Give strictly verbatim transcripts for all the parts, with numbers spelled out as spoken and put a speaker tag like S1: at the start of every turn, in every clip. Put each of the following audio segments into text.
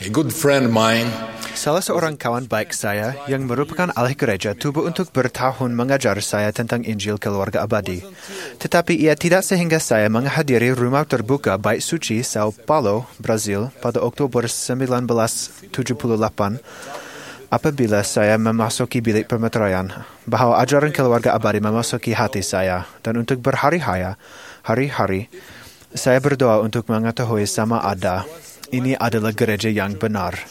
S1: A good friend of mine,
S2: Salah seorang kawan baik saya yang merupakan ahli gereja tubuh untuk bertahun mengajar saya tentang Injil keluarga abadi. Tetapi ia tidak sehingga saya menghadiri rumah terbuka Bait Suci Sao Paulo, Brazil pada Oktober sembilan belas tujuh puluh lapan apabila saya memasuki bilik pemeteraian bahawa ajaran keluarga abadi memasuki hati saya dan untuk berhari-hari hari-hari saya berdoa untuk mengetahui sama ada ini adalah gereja yang benar.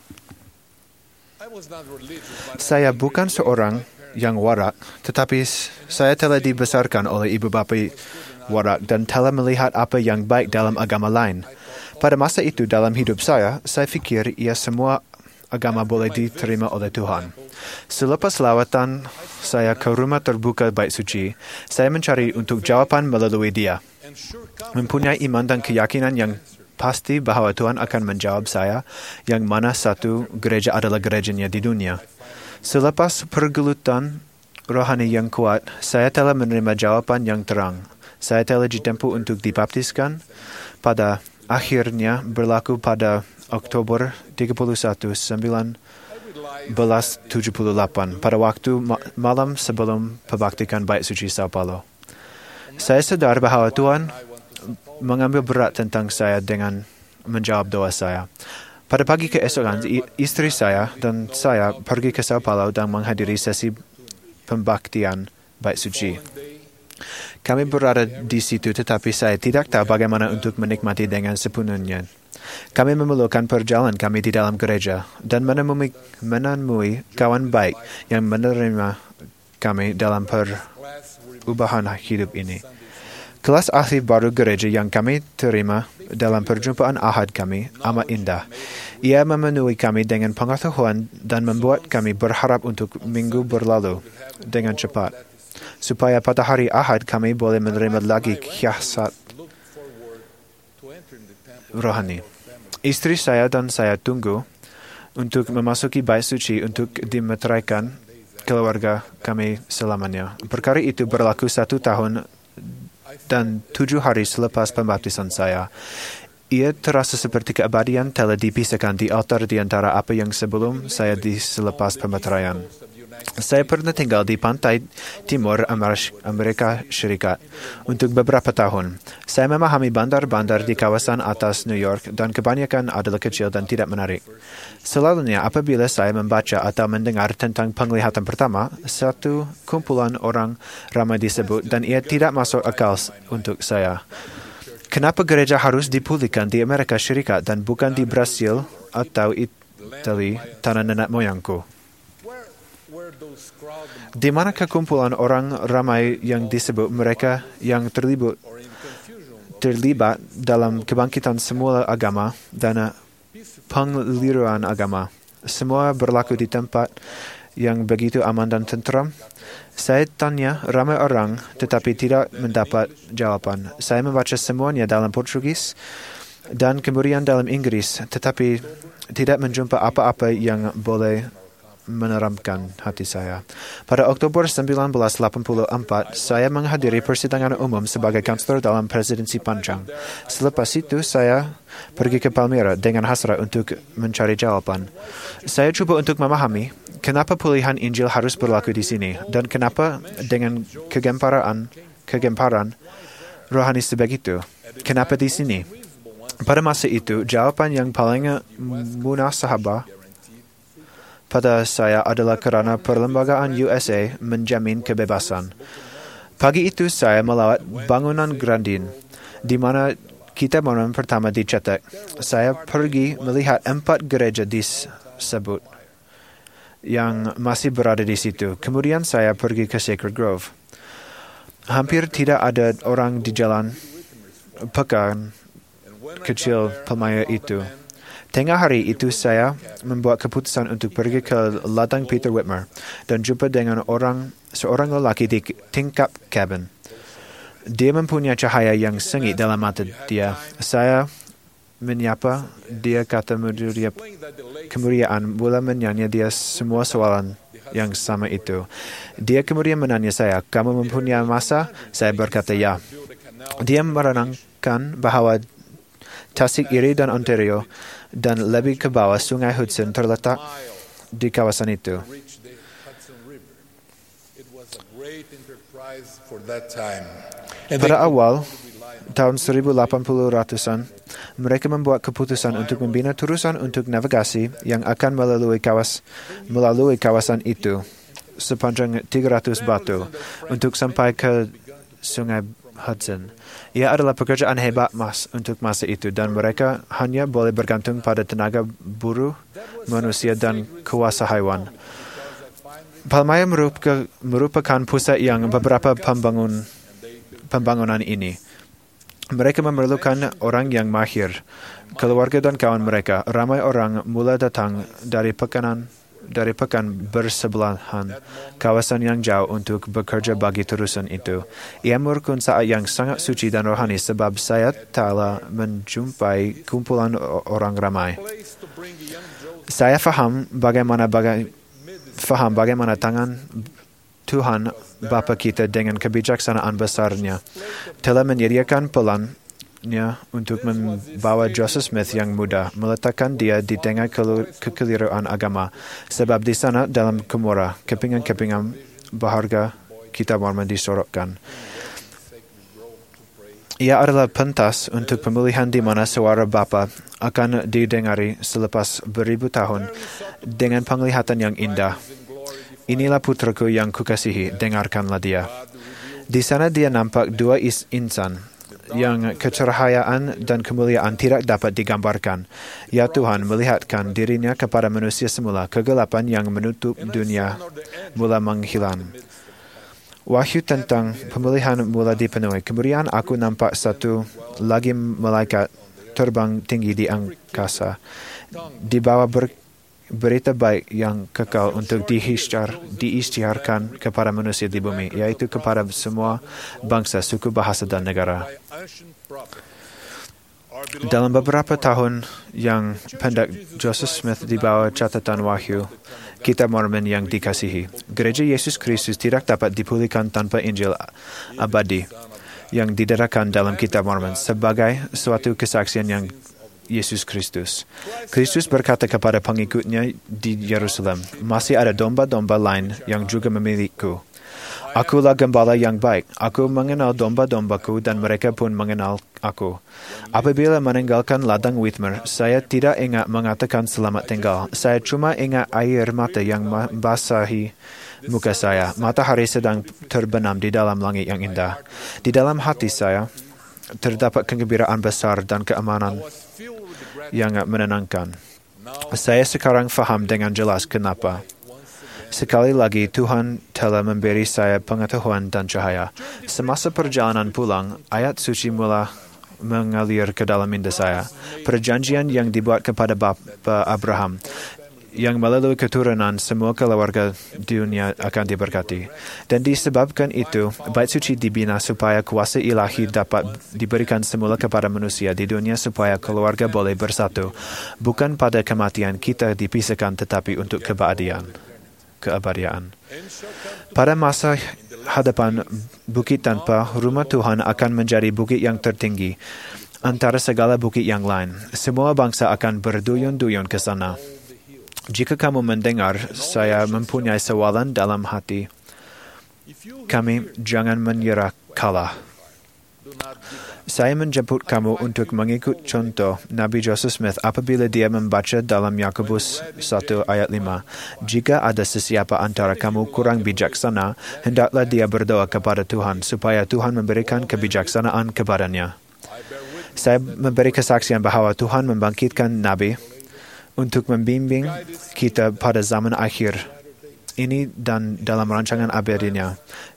S2: Saya bukan seorang yang warak, tetapi saya telah dibesarkan oleh ibu bapa warak dan telah melihat apa yang baik dalam agama lain. Pada masa itu dalam hidup saya, saya fikir ia semua agama boleh diterima oleh Tuhan. Selepas lawatan saya ke rumah terbuka Bait Suci, saya mencari untuk jawapan melalui dia. Mempunyai iman dan keyakinan yang pasti bahawa Tuhan akan menjawab saya yang mana satu gereja adalah gerejanya di dunia. Selepas pergelutan rohani yang kuat, saya telah menerima jawapan yang terang. Saya telah ditempuh untuk dibaptiskan pada akhirnya berlaku pada Oktober tiga puluh satu, sembilan belas tujuh puluh lapan pada waktu ma- malam sebelum pembaptikan Bait Suci Sao Paulo. Saya sadar bahawa Tuhan mengambil berat tentang saya dengan menjawab doa saya. Pada pagi keesokan, istri saya dan saya pergi ke Sao Paulo dan menghadiri sesi pembaktian Bait Suci. Kami berada di situ tetapi saya tidak tahu bagaimana untuk menikmati dengan sepenuhnya. Kami memerlukan perjalanan kami di dalam gereja dan menemui, menemui kawan baik yang menerima kami dalam perubahan hidup ini. Kelas ahli baru gereja yang kami terima dalam perjumpaan Ahad kami amat indah. Ia memenuhi kami dengan pengetahuan dan membuat kami berharap untuk minggu berlalu dengan cepat, supaya pada hari Ahad kami boleh menerima lagi kiasat rohani. Istri saya dan saya tunggu untuk memasuki Bait Suci untuk dimeteraikan keluarga kami selamanya. Perkara itu berlaku satu tahun dan tujuh hari selepas pembaptisan saya. Ia terasa seperti keabadian telah dipisahkan di altar di antara apa yang sebelum saya di selepas pemeteraian. Saya pernah tinggal di pantai timur Amerika Syarikat untuk beberapa tahun. Saya memahami bandar-bandar di kawasan atas New York dan kebanyakan adalah kecil dan tidak menarik. Selalunya apabila saya membaca atau mendengar tentang penglihatan pertama, satu kumpulan orang ramai disebut dan ia tidak masuk akal untuk saya. Kenapa gereja harus dipulihkan di Amerika Syarikat dan bukan di Brasil atau Italia, tanah nenek moyangku? Di manakah kumpulan orang ramai yang disebut mereka yang terlibat, terlibat dalam kebangkitan semua agama dan pengliruan agama? Semua berlaku di tempat yang begitu aman dan tenteram? Saya tanya ramai orang tetapi tidak mendapat jawaban. Saya membaca semuanya dalam Portugis dan kemudian dalam Inggris tetapi tidak menjumpa apa-apa yang boleh meneramkan hati saya. Pada Oktober sembilan belas lapan puluh empat, saya menghadiri persidangan umum sebagai kaunselor dalam presidensi panjang. Selepas itu, saya pergi ke Palmyra dengan hasrat untuk mencari jawaban. Saya cuba untuk memahami kenapa pulihan Injil harus berlaku di sini dan kenapa dengan kegemparan, kegemparan rohani sebegitu. Kenapa di sini? Pada masa itu, jawaban yang paling munasabah pada saya adalah kerana perlembagaan U S A menjamin kebebasan. Pagi itu saya melawat bangunan Grandin, di mana kita momen pertama dicetak. Saya pergi melihat empat gereja disebut yang masih berada di situ. Kemudian saya pergi ke Sacred Grove. Hampir tidak ada orang di jalan pekan kecil Palmyra itu. Tengah hari itu saya membuat keputusan untuk pergi ke ladang Peter Whitmer dan jumpa dengan orang seorang lelaki di tingkap cabin. Dia mempunyai cahaya yang sengit dalam mata dia. Saya menyapa dia kata kemuliaan mula menyanyi dia semua soalan yang sama itu. Dia kemudian menanya saya, kamu mempunyai masa? Saya berkata ya. Dia merenangkan bahawa Tasik Erie dan Ontario, dan lebih ke bawah Sungai Hudson terletak di kawasan itu. Pada awal tahun seribu lapan ratusan, mereka membuat keputusan untuk membina terusan untuk navigasi yang akan melalui kawas melalui kawasan itu sepanjang tiga ratus batu untuk sampai ke Sungai Hudson. Ia adalah pekerjaan hebat mas untuk masa itu dan mereka hanya boleh bergantung pada tenaga buruh manusia dan kuasa haiwan. Palmyra merupakan, merupakan pusat yang beberapa pembangun, pembangunan ini. Mereka memerlukan orang yang mahir, keluarga dan kawan mereka. Ramai orang mula datang dari pekanan dari pekan bersebelahan kawasan yang jauh untuk bekerja bagi terusan itu. Ia merupakan saat yang sangat suci dan rohani sebab saya telah menjumpai kumpulan orang ramai. Saya faham bagaimana baga- faham bagaimana tangan Tuhan Bapa kita dengan kebijaksanaan besarnya telah menyediakan pelannya untuk membawa Joseph Smith yang muda, meletakkan dia di tengah kekeliruan agama, sebab di sana dalam Cumorah, kepingan-kepingan berharga kitab Mormon disorotkan. Ia adalah pentas untuk pemulihan di mana suara Bapa akan didengari selepas beribu tahun dengan penglihatan yang indah. Inilah putraku yang kukasihi, dengarkanlah dia. Di sana dia nampak dua is insan yang kecahayaan dan kemuliaan tidak dapat digambarkan. Ya Tuhan melihatkan dirinya kepada manusia semula, kegelapan yang menutup dunia mula menghilang. Wahyu tentang pemulihan mula dipenuhi. Kemudian aku nampak satu lagi malaikat terbang tinggi di angkasa. Di bawah ber berita baik yang kekal untuk diisytiharkan, diisytiharkan kepada manusia di bumi, yaitu kepada semua bangsa, suku, bahasa, dan negara. Dalam beberapa tahun yang pendek, Joseph Smith dibawa catatan wahyu kitab Mormon yang dikasihi. Gereja Yesus Kristus tidak dapat dipulihkan tanpa Injil abadi yang didedahkan dalam kitab Mormon sebagai suatu kesaksian yang Yesus Kristus. Kristus berkata kepada pengikutnya di Yerusalem, masih ada domba-domba lain yang juga memilikiku. Akulah gembala yang baik. Aku mengenal domba-dombaku dan mereka pun mengenal aku. Apabila meninggalkan ladang Whitmer, saya tidak ingat mengatakan selamat tinggal. Saya cuma ingat air mata yang membasahi muka saya. Matahari sedang terbenam di dalam langit yang indah. Di dalam hati saya terdapat kegembiraan besar dan keamanan yang menenangkan. Saya sekarang faham dengan jelas kenapa. Sekali lagi, Tuhan telah memberi saya pengetahuan dan cahaya. Semasa perjalanan pulang, ayat suci mula mengalir ke dalam minda saya. Perjanjian yang dibuat kepada Bapa Abraham, yang melalui keturunan semua keluarga dunia akan diberkati. Dan disebabkan itu, bait suci dibina supaya kuasa ilahi dapat diberikan semula kepada manusia di dunia supaya keluarga boleh bersatu. Bukan pada kematian kita dipisahkan tetapi untuk keabadian. keabadian. Pada masa hadapan bukit tanpa rumah Tuhan akan menjadi bukit yang tertinggi antara segala bukit yang lain. Semua bangsa akan berduyun-duyun ke sana. Jika kamu mendengar, saya mempunyai soalan dalam hati. Kami jangan menyerah kalah. Saya menjemput kamu untuk mengikut contoh Nabi Joseph Smith apabila dia membaca dalam Yakobus satu ayat lima. Jika ada sesiapa antara kamu kurang bijaksana, hendaklah dia berdoa kepada Tuhan supaya Tuhan memberikan kebijaksanaan kepadanya. Saya memberi kesaksian bahawa Tuhan membangkitkan Nabi untuk membimbing kita pada zaman akhir ini dan dalam rancangan abadinya.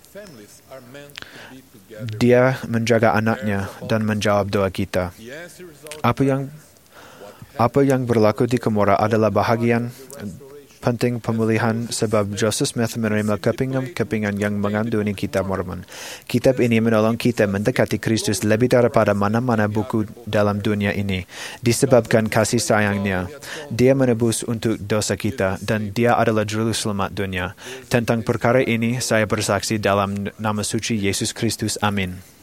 S2: Dia menjaga anaknya dan menjawab doa kita. Apa yang apa yang berlaku di Cumorah adalah bahagian penting pemulihan sebab Joseph Smith menerima kepingan-kepingan yang mengandungi kitab Mormon. Kitab ini menolong kita mendekati Kristus lebih daripada mana-mana buku dalam dunia ini. Disebabkan kasih sayangnya, dia menebus untuk dosa kita dan dia adalah juru selamat dunia. Tentang perkara ini, saya bersaksi dalam nama suci Yesus Kristus. Amin.